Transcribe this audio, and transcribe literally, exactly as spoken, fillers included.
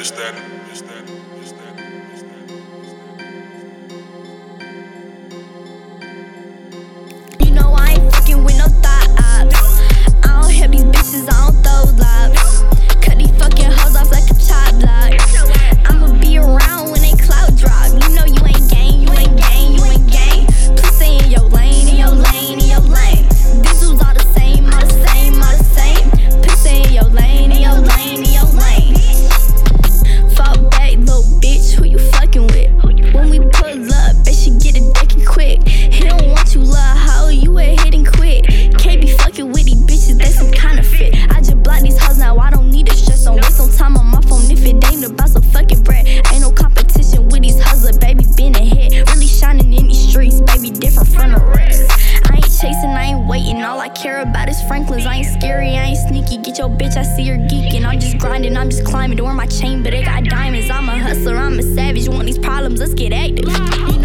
it's that, it's that, it's that, it's that, it's that. You know I ain't fucking with no thoughts. I don't help these bitches, I don't throw lobs. Cut these fucking hoes off like a chop block. I'ma be around when they clout drop. You know you ain't gang, you ain't gang, you ain't gang. Please stay in your lane, in your lane, in your lane. These dudes all the same, all the same, all the same. Please stay in your lane, in your lane, in your lane. Fall back, little bitch, who you fucking with? When we pull up, bet she get a decking quick. He don't want you, love hoe, you a hit and quit. Can't be fucking with these bitches, they some kind of fit. I just block these hoes now, I don't need to stress. Don't waste no time on my phone if it ain't about some fucking bread. Ain't no competition with these hustlers, baby, been ahead. Really shining in these streets, baby, different from the rest. I ain't chasing, I ain't waiting, all I care about is Franklin's. I ain't scary, I ain't sneaky, get your bitch, I see her geeking. I'm just grinding, I'm just climbing, to wear my chain, but it got diamonds. I'm a hustler, I'm a savage, want these problems, let's get active.